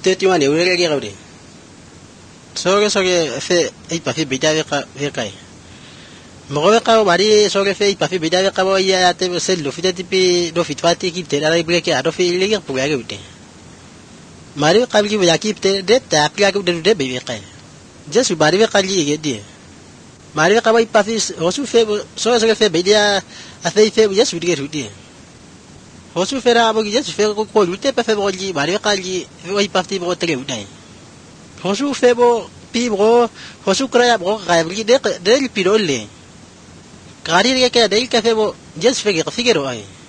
31 euro ke gaure so ke fe ei pa fe beta ve kai mo go ka bari so ke fe pa fe beta ve ka bo ya te se lo fite tipi do fit fati ki te la ibre ke ado fe le ke pu ya ke ute mari ka bi ya ki te de ta aplia ke de be kai jesu bari ve ka li ke di mari ka ba pa fe o su fe so ke fe beta a fe fe jesu di ke udi o su fe ra bo jesu fe ko ute pa fe bo li mari ka li ve pa fe bo te ke ute o su fe bo pi bro o su crea bro ka bi de pirole Kari ke de ke fe bo jesu fe ke figero ai